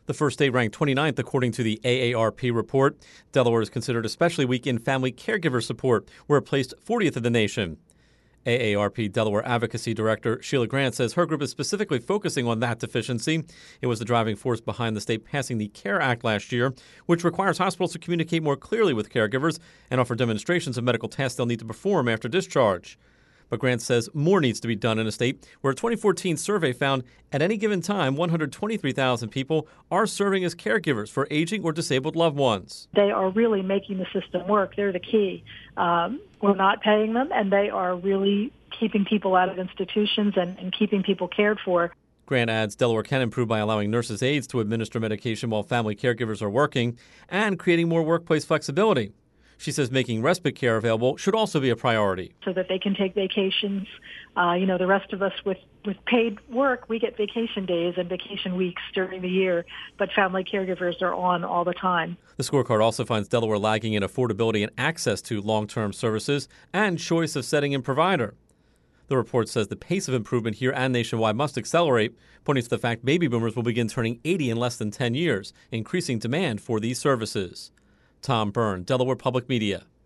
The first state ranked 29th according to the AARP report. Delaware is considered especially weak in family caregiver support, where it placed 40th in the nation. AARP Delaware Advocacy Director Sheila Grant says her group is specifically focusing on that deficiency. It was the driving force behind the state passing the CARE Act last year, which requires hospitals to communicate more clearly with caregivers and offer demonstrations of medical tasks they'll need to perform after discharge. But Grant says more needs to be done in a state where a 2014 survey found at any given time 123,000 people are serving as caregivers for aging or disabled loved ones. They are really making the system work. They're the key. We're not paying them, and they are really keeping people out of institutions and keeping people cared for. Grant adds Delaware can improve by allowing nurses' aides to administer medication while family caregivers are working and creating more workplace flexibility. She says making respite care available should also be a priority. So that they can take vacations. The rest of us with paid work, we get vacation days and vacation weeks during the year, but family caregivers are on all the time. The scorecard also finds Delaware lagging in affordability and access to long-term services and choice of setting and provider. The report says the pace of improvement here and nationwide must accelerate, pointing to the fact baby boomers will begin turning 80 in less than 10 years, increasing demand for these services. Tom Byrne, Delaware Public Media.